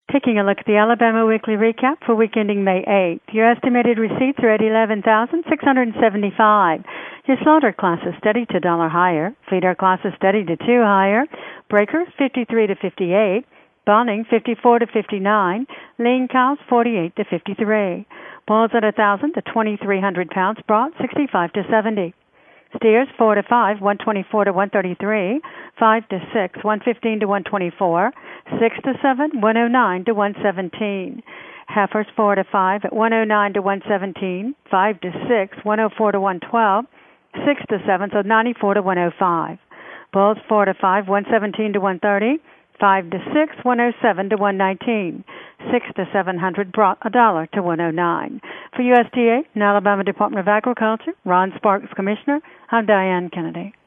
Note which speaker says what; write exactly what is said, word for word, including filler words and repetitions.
Speaker 1: Taking a look at the Alabama Weekly Recap for week ending May eighth. Your estimated receipts are at eleven thousand six hundred seventy-five. Your slaughter class is steady to a dollar higher. Feeder class is steady to two higher. Breakers fifty-three to fifty-eight. Bonding fifty-four to fifty-nine. Lean cows forty-eight to fifty-three. Bulls at one thousand to twenty-three hundred pounds brought sixty-five to seventy. Steers four to five, one twenty-four to one thirty-three, five to six, one fifteen to one twenty-four, six to seven, one oh nine to one seventeen. Heifers four to five at one oh nine to one seventeen, five to six, one oh four to one twelve, six to seven, so ninety-four to one oh five. Bulls four to five, one seventeen to one thirty, five to six, one oh seven to one nineteen, six to seven hundred brought a dollar to one oh nine. For U S D A and Alabama Department of Agriculture, Ron Sparks, Commissioner, I'm Diane Kennedy.